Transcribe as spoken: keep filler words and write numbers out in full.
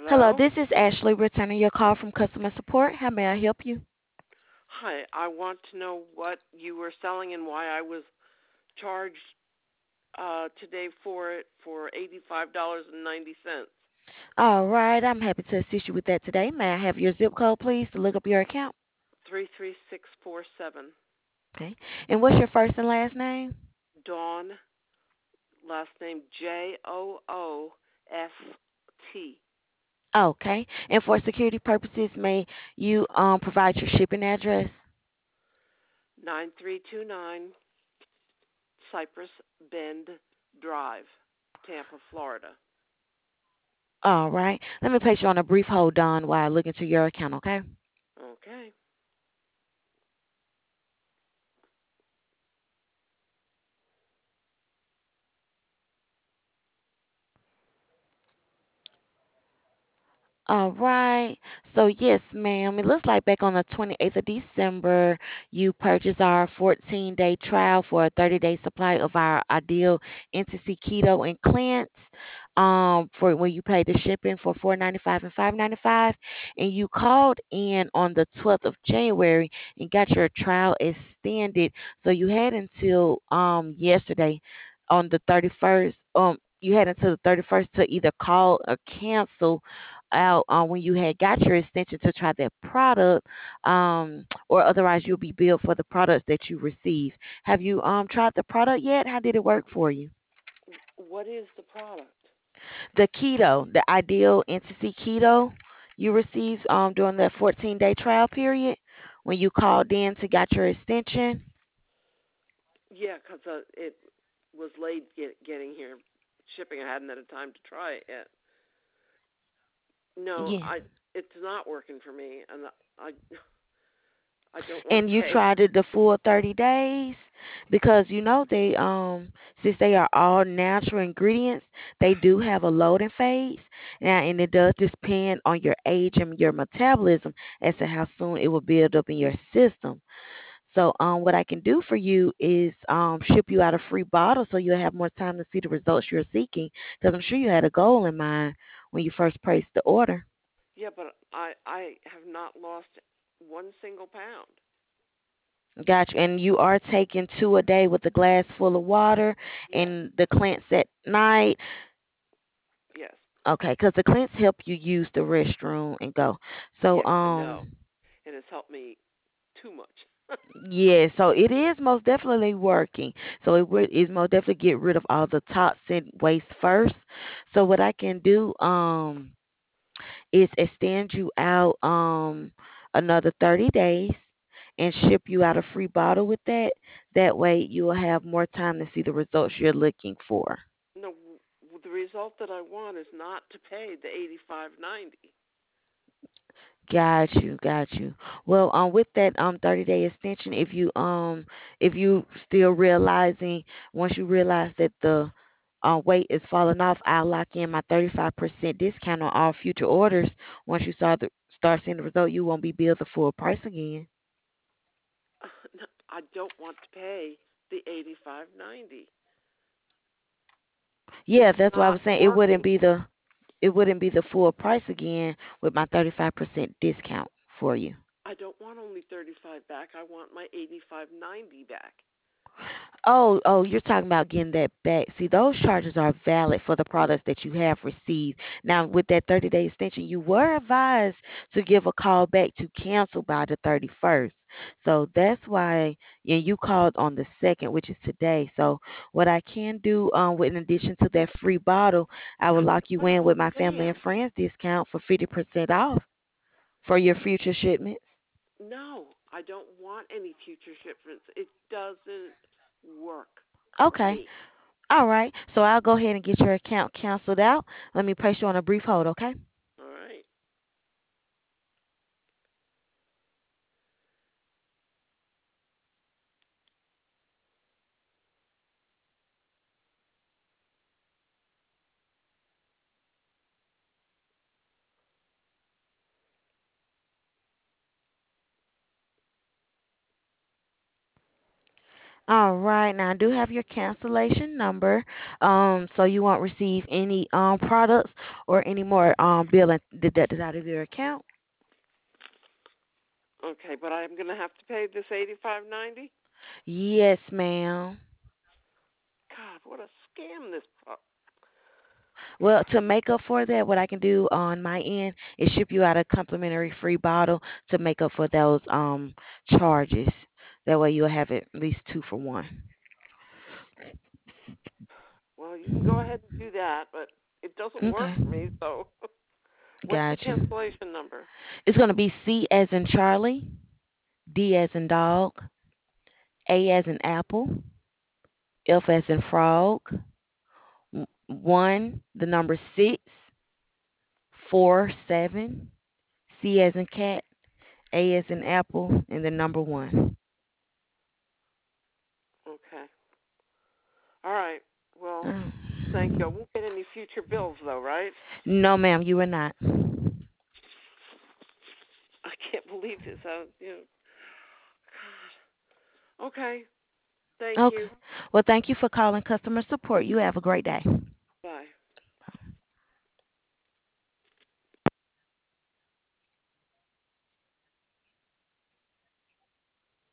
Hello, Hello? this is Ashley returning your call from customer support. How may I help you? Hi, I want to know what you were selling and why I was charged uh, today for it for eighty-five dollars and ninety cents. All right, I'm happy to assist you with that today. May I have your zip code, please, to look up your account? three three six four seven. Okay. And what's your first and last name? Dawn, last name J O O S T. Okay. And for security purposes, may you um provide your shipping address? nine three two nine Cypress Bend Drive, Tampa, Florida. All right. Let me place you on a brief hold on while I look into your account, okay? Okay. All right. So yes, ma'am. It looks like back on the twenty-eighth of December, you purchased our fourteen-day trial for a thirty-day supply of our ideal Entity Keto and Cleanse. Um, for when you paid the shipping for four ninety-five and five ninety-five, and you called in on the twelfth of January and got your trial extended. So you had until um yesterday on the thirty-first. Um, you had until the thirty-first to either call or cancel out uh, when you had got your extension to try that product, um, or otherwise you'll be billed for the products that you receive. Have you um tried the product yet? How did it work for you? What is the product? The keto, the ideal entity keto you received um during that fourteen day trial period when you called in to get your extension. Yeah, 'cause uh, it was late get, getting here. Shipping, I hadn't had a time to try it yet. No, Yeah. I it's not working for me, and I I don't want And to you pay. tried it the full thirty days because you know they um since they are all natural ingredients, they do have a loading phase. Now, and it does depend on your age and your metabolism as to how soon it will build up in your system. So um what I can do for you is um ship you out a free bottle so you'll have more time to see the results you're seeking, because I'm sure you had a goal in mind when you first placed the order. Yeah, but I I have not lost one single pound. Gotcha. And you are taking two a day with a glass full of water Yes, and the cleanse at night. yes, Okay, because the cleanse help you use the restroom and go. So yes. I um know. It has helped me too much. yeah, so it is most definitely working. So it would is most definitely get rid of all the toxic waste first. So what I can do um is extend you out um another thirty days and ship you out a free bottle with that. That way you will have more time to see the results you're looking for. No, the result that I want is not to pay the eighty-five ninety. Got you, got you. Well, um, with that um thirty day extension, if you um if you still realizing once you realize that the uh, weight is falling off, I'll lock in my thirty-five percent discount on all future orders. Once you start the start seeing the result, you won't be billed the full price again. No, I don't want to pay the eighty-five ninety. Yeah, It's that's why I not was saying it wouldn't working. be the it wouldn't be the full price again with my thirty-five percent discount for you. I don't want only thirty-five back. I want my eighty-five ninety back. Oh, oh, you're talking about getting that back. See, those charges are valid for the products that you have received. Now, with that thirty day extension, you were advised to give a call back to cancel by the thirty-first. So that's why, yeah, you called on the second, which is today. So what I can do, um, with in addition to that free bottle, I will Now, lock you I don't in with my family and understand. friends discount for fifty percent off for your future shipments. No, I don't want any future shipments. It doesn't work for Okay. me. All right. So I'll go ahead and get your account canceled out. Let me place you on a brief hold, okay? All right. All right, now I do have your cancellation number. Um, so you won't receive any um products or any more um billing deducted out of your account. Okay, but I'm going to have to pay this eighty-five ninety. Yes, ma'am. God, what a scam this. Pro- Well, to make up for that, what I can do on my end is ship you out a complimentary free bottle to make up for those um charges. That way you'll have at least two for one. well, you can go ahead and do that, but it doesn't work Okay, for me. So, what's the gotcha. cancellation number? It's gonna be C as in Charlie, D as in dog, A as in apple, F as in frog, w- one, the number six, four, seven, C as in cat, A as in apple, and the number one. Okay. All right. Well, Oh. thank you. I won't get any future bills though, right? No, ma'am, you are not. I can't believe this. I, you know, God. Okay. Thank Okay. you. Well, thank you for calling customer support. You have a great day.